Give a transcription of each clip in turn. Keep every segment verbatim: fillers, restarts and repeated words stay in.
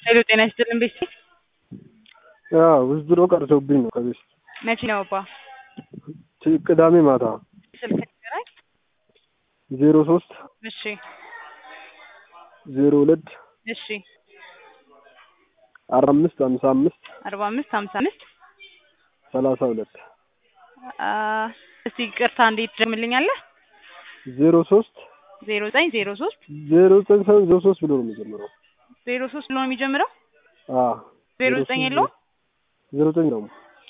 ሄሎ ጤና ይስጥልን ቤት አዎ ውዝድሮ ቀርቶብኝ ነው ከቤት መቼ ነው አባ? ቅዳሜ ማታ ስልክ ንገረኝ። ዜሮ ሶስት እሺ ዜሮ ሁለት እሺ አርባ አምስት ሃምሳ አምስት አርባ አምስት ሃምሳ አምስት ሰላሳ ሁለት አ እስቲ ይቅርታ እንዴት ትደምልኛለህ? ዜሮ ሶስት ዜሮ ዘጠኝ ዜሮ ሶስት ዜሮ ዘጠኝ ዜሮ ሶስት ብሎ ነው የሚጀምረው። ዜሮ ሶስት ብሎ ነው የሚጀምረው? አዎ ዜሮ ዘጠኝ የለውም? ዜሮ ዘጠኝ ነው።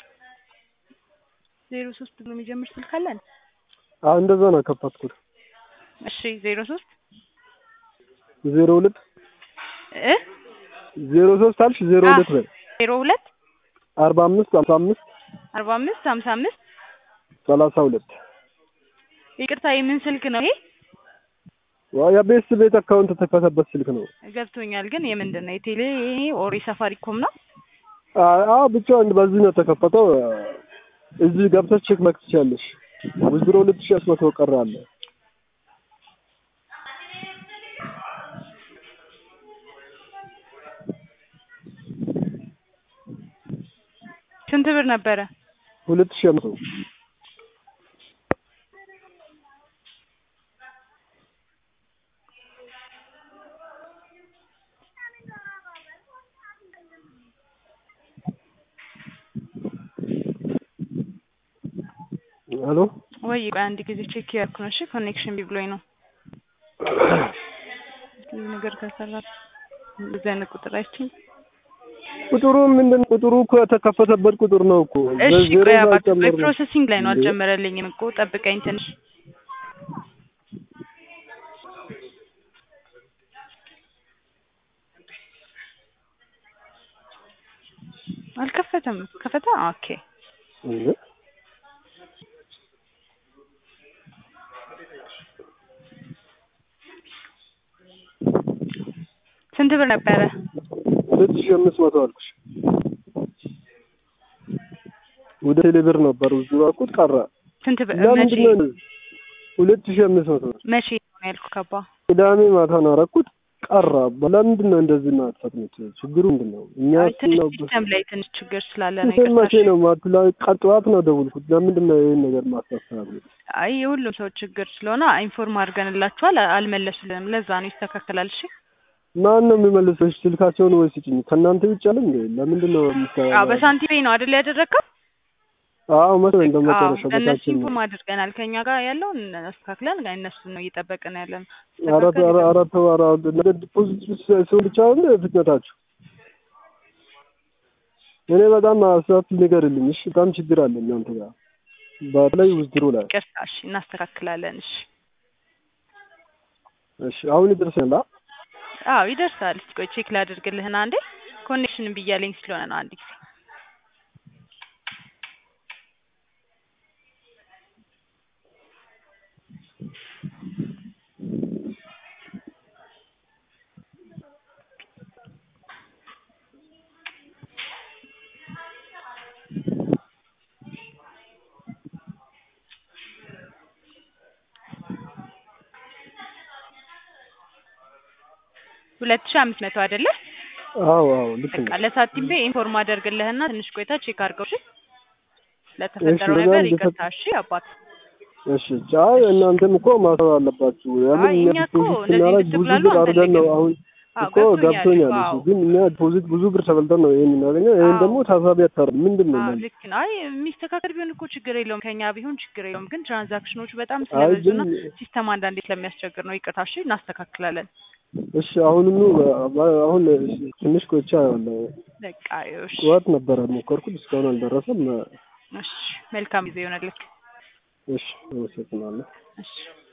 ዜሮ ሶስት ብሎ የሚጀምር ስልክ አለን? አዎ እንደዛ ነው ከፈትኩት። እሺ ዜሮ ሶስት ዜሮ ሁለት እ ዜሮ ሶስት አልሽ ዜሮ ሁለት በል ዜሮ ሁለት አርባ አምስት ሃምሳ አምስት አርባ አምስት ሃምሳ አምስት ሰላሳ ሁለት ይቅርታ የምን ስልክ ነው ይሄ? ያ ቤት ቤት አካውንት ተከፈተበት ስልክ ነው። ገብቶኛል ግን የምንድን ነው የቴሌ ኦሪ ሳፋሪኮም ነው? አዎ ብቻ በዚህ ነው ተከፈተው። እዚህ ገብተሽ ቼክ ማድረግ ትችያለሽ። ውዝድሮ ሁለት ሺህ አምስት መቶ ቀረ አለ። ስንት ብር ነበረ? ሁለት ሺህ አምስት መቶ ሄሎ ወይ አንድ ጊዜ ቼክ ያርኩ ነው። እሺ ኮኔክሽን ቢብሎኝ ነው ነገር ከሰራ ዘነ ቁጥር አይችል ቁጥሩ ምንድን ቁጥሩ እኮ የተከፈተበት ቁጥር ነው እኮ። እሺ ቆይ አባት ፕሮሰሲንግ ላይ ነው አልጀመረልኝም እኮ ጠብቀኝ ትንሽ። አልከፈተም ከፈተ ኦኬ ስንት ብር ነበረ? ሁለት ሺህ አምስት መቶ አልኩሽ። ወደ ቴሌ ብር ነበር ውዝድሮ አልኩት ቀረ። ስንት ብር መቼ? ሁለት ሺህ አምስት መቶ መቼ ነው ያልኩህ ካባ? ቅዳሜ ማታ ነው ያደረኩት ቀረ። ለምንድን ነው እንደዚህ ነው አትፈጥኑት? ችግሩ ምንድን ነው? እኛ ነው ሲስተም ላይ ትንሽ ችግር ስላለ ነው። ይሄ መቼ ነው ማጥላ ቀጥዋት ነው ደውልኩት። ለምንድን ነው ይሄን ነገር ማስተካከል? አይ የሁሉም ሰው ችግር ስለሆነ ኢንፎርም አድርገንላችኋል አልመለሱልንም። ለዛ ነው ይስተካከላል። እሺ ማን ነው የሚመልሰው? ስልካቸውን ወይ ስጭኝ። ከእናንተ ይቻላል እንዴ? ለምንድን ነው የሚስተካከለው? አዎ በሳንቲም ነው አይደል ያደረከው? አዎ መሰለኝ እንደመጨረሻ በታች ኢንፎርም አድርገናል። ከኛ ጋር ያለውን አስተካክለን እነሱን ነው እየጠበቅን ያለን። አራት አራት አራት ነገር ዲፖዚት ሰው ብቻ ነው ፍጥነታችሁ። እኔ በጣም አሳፍ ንገርልኝ። እሺ በጣም ችግር አለ እናንተ ጋር በላይ ውዝድሮ ላይ። ቅርታሽ እናስተካክላለን። እሺ እሺ አሁን ይደርሳል። አዎ ይደርሳል። እስኪ ቆይ ቼክ ላድርግልህና አንዴ ኮኔክሽን ብያለኝ ስለሆነ ነው አንዴ ጊዜ ሁለት ሺህ አምስት መቶ አይደለ? አዎ አዎ ልክ ነው። ለሳንቲም ቤ ኢንፎርም አደርግልህና ትንሽ ቆይታ ቼክ አድርገው። እሺ ለተፈጠረው ነገር ይቅርታ። እሺ አባት እሺ ቻይ እናንተም እኮ ማሰብ አለባችሁ። ያምን ዲፖዚት ስናደርግ ብዙ ብር አድርገን ነው አሁን እኮ ገብቶኛል። እሺ ግን እኛ ዲፖዚት ብዙ ብር ተበልተን ነው ይሄን እናገኘው። ይሄን ደግሞ ታሳቢ አታርም። ምንድነው ማለት? ልክ ነው። አይ የሚስተካከል ቢሆን እኮ ችግር የለውም ከኛ ቢሆን ችግር የለውም። ግን ትራንዛክሽኖቹ በጣም ስለበዙና ሲስተም አንዳንዴ ስለሚያስቸግር ነው። ይቅርታ። እሺ እናስተካክላለን። እሺ አሁንኑ አሁን ትንሽ ቆይቻ ያለው በቃ እሺ ወጥ ነበር ሞከርኩት እስካሁን አልደረሰም። እሺ መልካም ጊዜ ይሆናል። እሺ ወሰጥናለሁ። እሺ